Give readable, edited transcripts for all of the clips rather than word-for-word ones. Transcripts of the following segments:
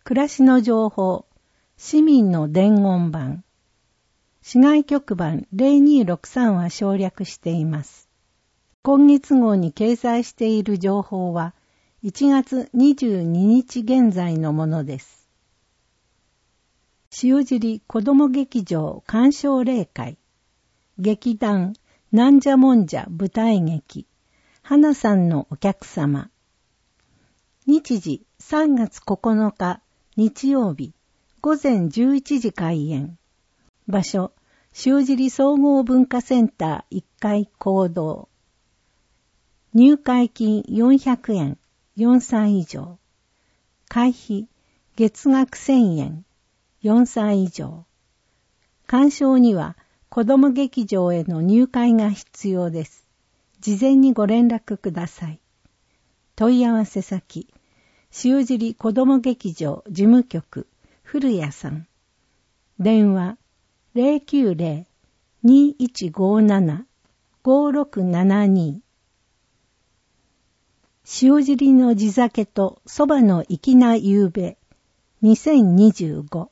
暮らしの情報、市民の伝言板、市外局番0263は省略しています。今月号に掲載している情報は1月22日現在のものです。塩尻子ども劇場鑑賞例会、劇団なんじゃもんじゃ舞台劇、花さんのお客様。日時3月9日日曜日午前11時開演。場所、塩尻総合文化センター1階講堂。入会金400円、4歳以上。会費、月額1000円、4歳以上。鑑賞には子ども劇場への入会が必要です。事前にご連絡ください。問い合わせ先、塩尻子ども劇場事務局、古谷さん。電話、090-2157-5672。塩尻の地酒とそばの粋な夕べ、2025。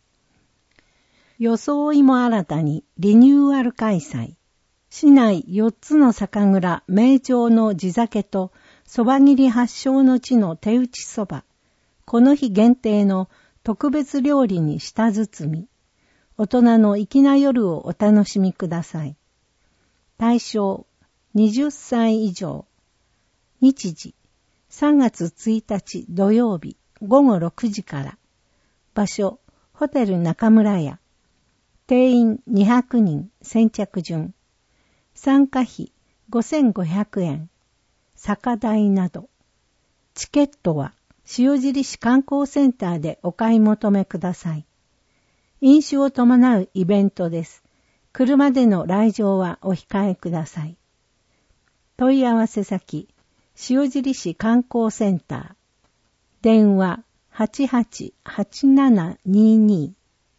装いも新たにリニューアル開催。市内4つの酒蔵名町の地酒とそば切り発祥の地の手打ちそば。この日限定の特別料理に舌包み。大人の粋な夜をお楽しみください。対象20歳以上。日時3月1日土曜日午後6時から。場所ホテル中村屋。定員200人先着順。参加費5500円。酒代など。チケットは塩尻市観光センターでお買い求めください。飲酒を伴うイベントです。車での来場はお控えください。問い合わせ先、塩尻市観光センター。電話888722。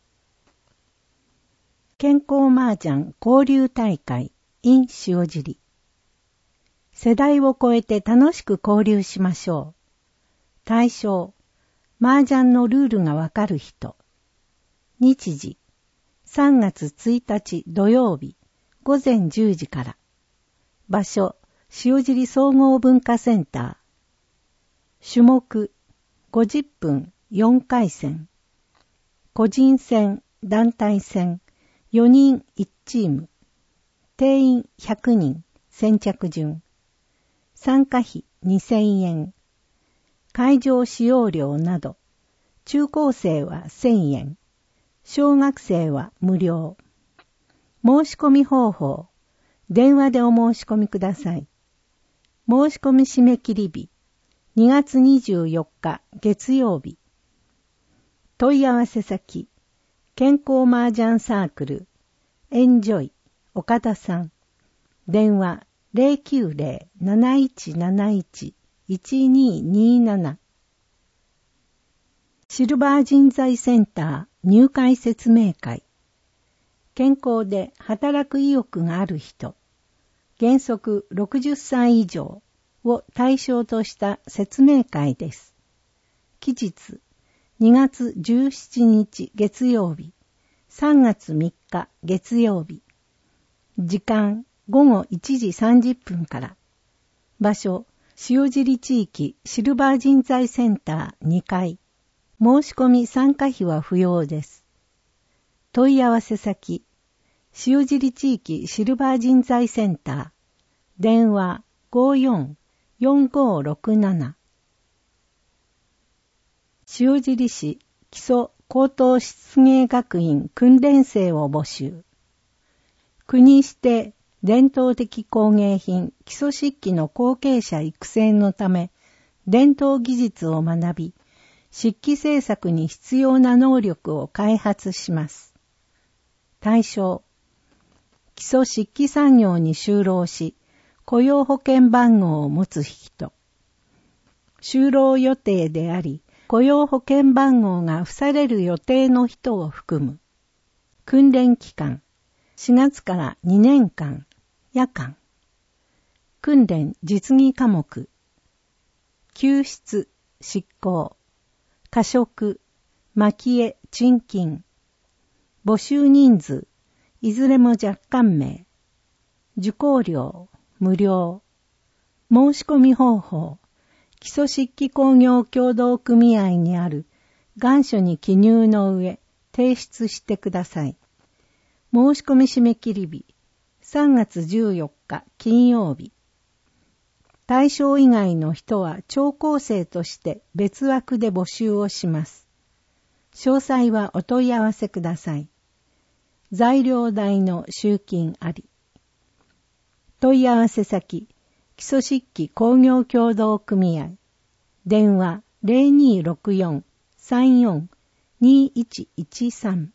健康麻雀交流大会 in 塩尻。世代を超えて楽しく交流しましょう。対象、麻雀のルールがわかる人。日時、3月1日土曜日午前10時から。場所、塩尻総合文化センター。種目、50分4回戦。個人戦、団体戦、4人1チーム。定員100人、先着順。参加費2000円。会場使用料など。中高生は1000円。小学生は無料。申し込み方法。電話でお申し込みください。申し込み締め切り日。2月24日月曜日。問い合わせ先。健康麻雀サークル。エンジョイ。岡田さん。電話090-7171-1227。シルバー人材センター入会説明会。健康で働く意欲がある人。原則60歳以上を対象とした説明会です。期日2月17日月曜日、3月3日月曜日。時間午後1時30分から。場所塩尻地域シルバー人材センター2階。申し込み参加費は不要です。問い合わせ先、塩尻地域シルバー人材センター。電話54-4567。塩尻市基礎高等漆芸学院訓練生を募集。国指定伝統的工芸品基礎漆器の後継者育成のため、伝統技術を学び、漆器製作に必要な能力を開発します。対象、基礎漆器産業に就労し、雇用保険番号を持つ人。就労予定であり、雇用保険番号が付される予定の人を含む。訓練期間、4月から2年間、夜間。訓練実技科目。救出、執行。過食、 蒔絵、賃金。募集人数、いずれも若干名。受講料、無料。申し込み方法、基礎漆器工業協同組合にある願書に記入の上、提出してください。申し込み締め切り日、3月14日金曜日。対象以外の人は聴講生として別枠で募集をします。詳細はお問い合わせください。材料代の集金あり。問い合わせ先、基礎漆器工業協同組合。電話0264-34-2113。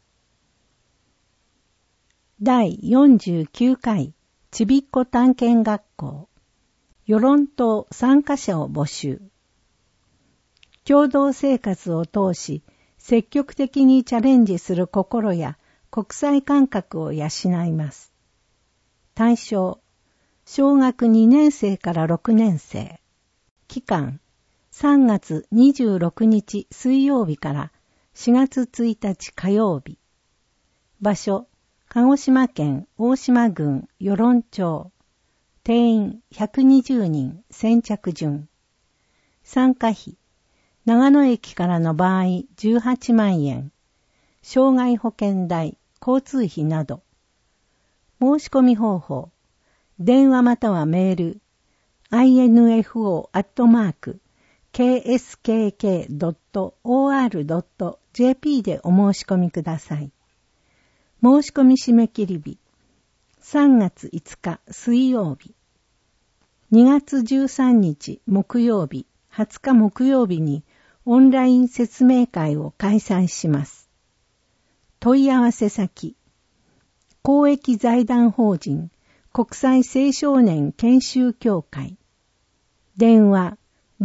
第49回ちびっこ探検学校。与論島参加者を募集。共同生活を通し、積極的にチャレンジする心や国際感覚を養います。対象、小学2年生から6年生。期間、3月26日水曜日から4月1日火曜日。場所、鹿児島県大島郡与論町。定員120人先着順。参加費、長野駅からの場合18万円。障害保険代、交通費など。申し込み方法、電話またはメール、info@kskk.or.jp でお申し込みください。申し込み締め切り日、3月5日水曜日。2月13日木曜日、20日木曜日にオンライン説明会を開催します。問い合わせ先、公益財団法人国際青少年研修協会。電話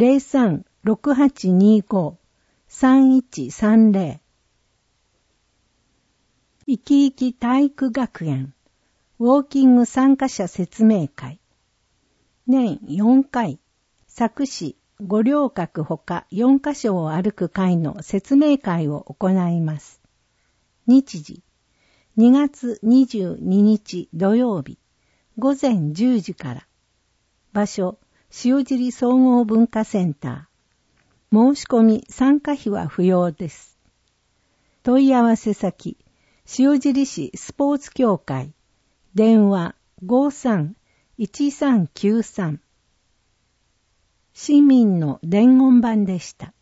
03-6825-3130。いきいき体育学園ウォーキング参加者説明会。年4回、佐久市五稜郭ほか4カ所を歩く会の説明会を行います。日時、2月22日土曜日、午前10時から。場所、塩尻総合文化センター。申し込み参加費は不要です。問い合わせ先、塩尻市スポーツ協会。電話53-1393。市民の伝言板でした。